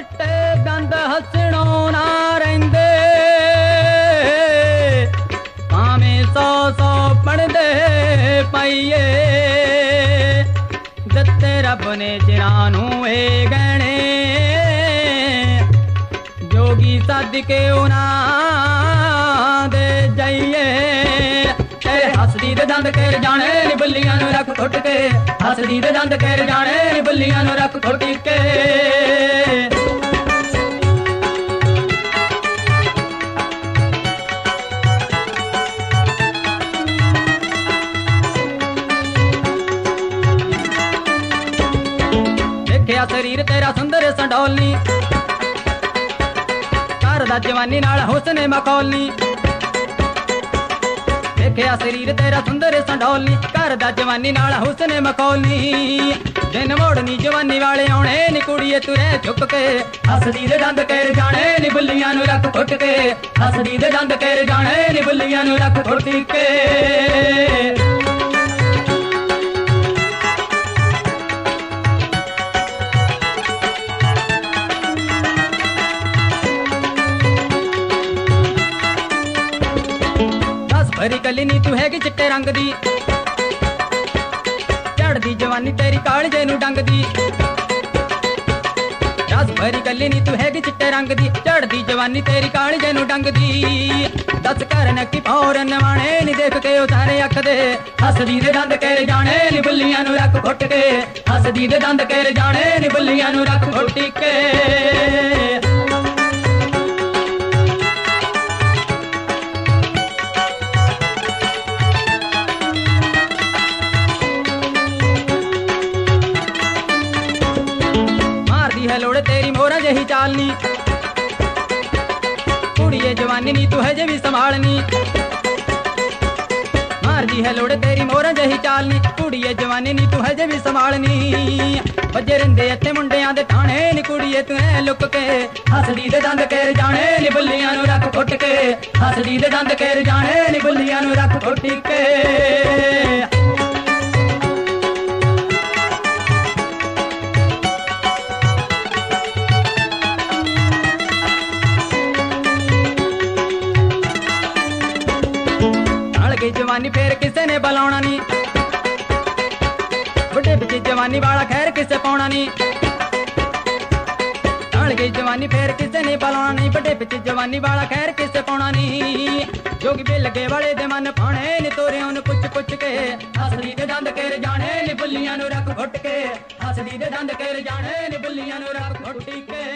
ਚਿੱਟੇ ਦੰਦ ਹੱਸਣੋਂ ਨਾ ਰਹਿੰਦੇ, ਭਾਵੇਂ 100 ਪੜਦੇ ਪਈਏ। ਦਿੱਤੇ ਰੱਬ ਨੇ ਜਿਨ੍ਹਾਂ ਨੂੰ ਇਹ ਗਹਿਣੇ, ਜੋਗੀ ਸੱਦ ਕੇ ਉਹਨਾਂ ਦੇ ਜਾਈਏ। ਤੇਰੇ ਹੱਸਦੀ ਦੇ ਦੰਦ ਕਰ ਜਾਣੇ ਨੀ ਬੱਲੀਆਂ ਨੂੰ ਰੱਖ ਘੁੱਟ ਕੇ, ਹੱਸਦੀ ਦੇ ਦੰਦ ਕਰ ਜਾਣੇ ਨੀ ਬੱਲੀਆਂ ਨੂੰ ਰੱਖ ਘੁੱਟ ਕੇ। ਦੇਖਿਆ ਸਰੀਰ ਤੇਰਾ ਸੁੰਦਰ ਸੰਡੋਲਨੀ, ਕਰਦਾ ਜਵਾਨੀ ਨਾਲ ਹੁਸਨ ਮਖੌਲਨੀ। ਦੇਖਿਆ ਸਰੀਰ ਤੇਰਾ ਸੁੰਦਰ ਸੰਡੋਲਨੀ, ਕਰਦਾ ਜਵਾਨੀ ਨਾਲ ਹੁਸਨ ਮਖੌਲਨੀ। ਦਿਨ ਮੋੜਨੀ ਜਵਾਨੀ ਵਾਲੇ ਆਉਣੇ ਨੀ ਕੁੜੀਏ ਤੁਰੇ ਝੁੱਕ ਕੇ, ਹੱਸਦੀ ਦੇ ਦੰਦ ਕਰ ਜਾਣੇ ਨੀ ਬੁੱਲੀਆਂ ਨੂੰ ਰੱਖ ਘੁੱਟ ਕੇ, ਹੱਸਦੀ ਦੇ ਦੰਦ ਕਰ ਜਾਣੇ ਨੀ ਬੁੱਲੀਆਂ ਨੂੰ ਰੱਖ ਘੁੱਟ ਕੇ। ਭਰੀ ਕੱਲੀ ਨੀ ਤੂੰ ਹੈਗੀ ਚਿੱਟੇ ਰੰਗ ਦੀ, ਝੜਦੀ ਜਵਾਨੀ ਤੇਰੀ ਕਾਲਜੇ ਨੂੰ ਡੰਗਦੀ। ਰਸ ਭਰੀ ਕੱਲੀ ਨੀ ਤੂੰ ਹੈਗੀ ਚਿੱਟੇ ਰੰਗ ਦੀ, ਝੜਦੀ ਜਵਾਨੀ ਤੇਰੀ ਕਾਲਜੇ ਨੂੰ ਡੰਗਦੀ। ਦੱਸ ਕਰਨ ਕੀ ਫੌਰਨ ਵਾਣੇ ਨੀ ਦੇਖ ਕੇ ਉਹ ਸਾਰੇ ਅੱਖਦੇ, ਹੱਸਦੀ ਦੇ ਦੰਦ ਕਰ ਜਾਣੇ ਨੀ ਬੁੱਲੀਆਂ ਨੂੰ ਰੱਖ ਘੁੱਟ ਕੇ, ਹੱਸਦੀ ਦੇ ਦੰਦ ਕਰ ਜਾਣੇ ਨੀ ਬੁੱਲੀਆਂ ਨੂੰ ਰੱਖ ਘੁੱਟ ਕੇ। ਲੋੜ ਤੇਰੀ ਮੋਹਰਾਂ ਜਹੀ ਚਾਲਨੀ, ਕੁੜੀਏ ਜਵਾਨੀ ਨੀ ਤੂੰ ਹਜੇ ਵੀ ਸੰਭਾਲਨੀ। ਮਾਰਦੀ ਹੈ ਲੋੜ ਤੇਰੀ ਮੋਹਰਾਂ ਜਹੀ ਚਾਲਨੀ, ਕੁੜੀਏ ਜਵਾਨੀ ਨੀ ਤੂੰ ਹਜੇ ਵੀ ਸੰਭਾਲਨੀ। ਵੱਜੇ ਰਹਿੰਦੇ ਇੱਥੇ ਮੁੰਡਿਆਂ ਦੇ ਠਾਣੇ ਨੀ ਕੁੜੀਏ ਤੂੰ ਐ ਲੁੱਕ ਕੇ, ਹੱਸਦੀ ਦੇ ਦੰਦ ਕਰ ਜਾਣੇ ਨੀ ਬੁੱਲੀਆਂ ਨੂੰ ਰੱਖ ਘੁੱਟ ਕੇ, ਹੱਸਦੀ ਦੇ ਦੰਦ ਕਰ ਜਾਣੇ ਨੀ ਬੁੱਲੀਆਂ ਨੂੰ ਰੱਖ ਘੁੱਟ ਕੇ। ਜਵਾਨੀ ਫੇਰ ਕਿਸੇ ਨੇ ਬੁਲਾਉਣਾ ਨੀ, ਬੁੱਢੇ ਵਿੱਚ ਜਵਾਨੀ ਵਾਲਾ ਖੈਰ ਕਿਸੇ ਪਾਉਣਾ ਨੀ। ਢਲ ਗਈ ਜਵਾਨੀ ਫੇਰ ਕਿਸੇ ਨੇ ਬੁਲਾਉਣਾ ਨੀ, ਬੁੱਢੇ ਵਿੱਚ ਜਵਾਨੀ ਵਾਲਾ ਖੈਰ ਕਿਸੇ ਪਾਉਣਾ ਨੀ। ਜੋਗੀ ਬਿਲਗੇ ਵਾਲੇ ਦੇ ਮਨ ਭਾਣੇ ਨੀ ਤੋਰਿਆਂ ਨੂੰ ਪੁੱਛ ਪੁੱਛ ਕੇ, ਹੱਸਦੀ ਦੇ ਦੰਦ ਕਰ ਜਾਣੇ ਨੀ ਬੁੱਲੀਆਂ ਨੂੰ ਰੱਖ ਘੁੱਟ ਕੇ, ਹੱਸਦੀ ਦੇ ਦੰਦ ਕਰ ਜਾਣੇ ਨੀ ਬੁੱਲੀਆਂ ਨੂੰ ਰੱਖ ਘੁੱਟ ਕੇ।